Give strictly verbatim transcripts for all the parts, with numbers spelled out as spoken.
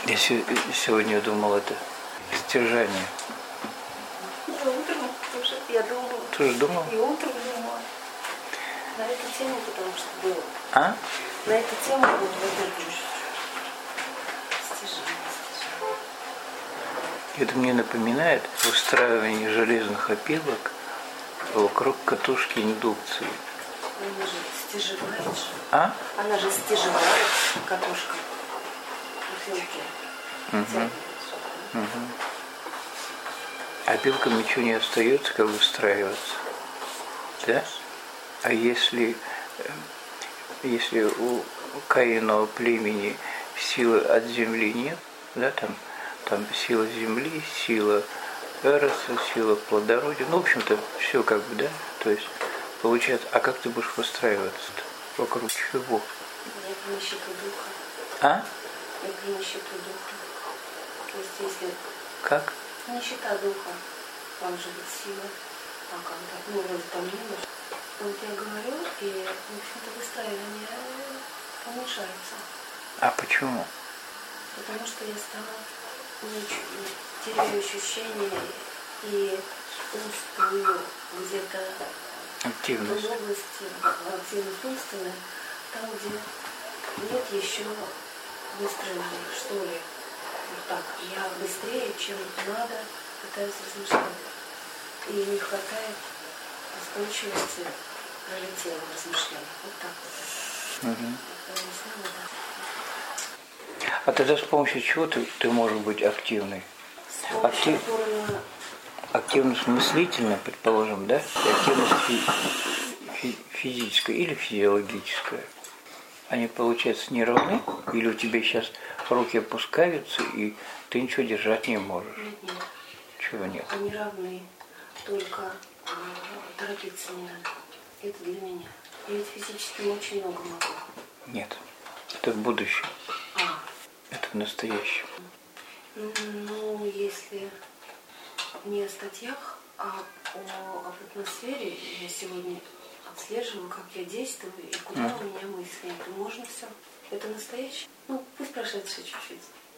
Я сегодня думал, это стяжание. Я утром тоже, я думала. Тоже думал? И утром думала. На эту тему, потому что было. А? На эту тему вот выдерживаешь. Стяжание, стяжание. Это мне напоминает устраивание железных опилок вокруг катушки индукции. Она же стяжевает же. А? Она же стяжевает катушка. Опилки. Угу. Угу. Опилкам ничего не остается, как выстраиваться. Да? А если, если у Каинового племени силы от земли нет, да, там, там сила земли, сила эроса, сила плодородия, ну, в общем-то, все как бы, да, то есть, получается, а как ты будешь выстраиваться-то? Вокруг чего? Это нищета духа. А? Это нищета духа. То есть, если... Как? Нищета духа. Там же быть сила. А когда, ну, вроде там не было. Вот я говорю, и, в общем-то, выстраивание уменьшается. А почему? Потому что я стала теряю ощущение и умствую где-то активность. в области, активность умственная, там, где нет еще выстроенной, что ли. Вот так. Я быстрее, чем надо, пытаюсь размышлять. И не хватает устойчивости пролетела в размышлениях. Вот так вот. Угу. А тогда с помощью чего ты, ты можешь быть активной? Актив... Формы... Активность мыслительная, предположим, да? И активность фи... Фи... физическая или физиологическая. Они, получается, не равны? Или у тебя сейчас руки опускаются, и ты ничего держать не можешь? Нет, нет. Чего нет? Они равны, только э, торопиться не надо. Это для меня. Я ведь физически очень много могу. Нет. Это в будущем. А. Это в настоящем. Ну, если не о статьях, а о, об атмосфере, я сегодня отслеживаю, как я действую и куда mm. у меня мысли. Это можно все. Это настоящее. Ну, пусть прошедшее чуть-чуть.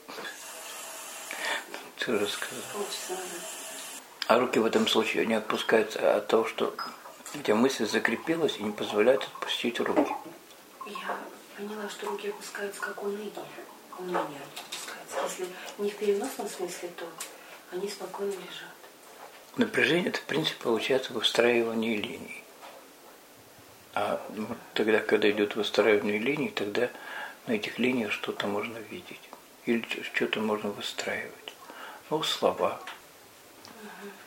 Ты уже сказал. Полчаса назад. А руки в этом случае не отпускаются от того, что у тебя мысль закрепилась и не позволяет отпустить руки. Я поняла, что руки опускаются как уныние. Уныние опускается. Если не в переносном смысле, то они спокойно лежат. Напряжение – это, в принципе, получается выстраивание линий. А тогда, когда идет выстраивание линий, тогда на этих линиях что-то можно видеть. Или что-то можно выстраивать. Ну, слова. Угу.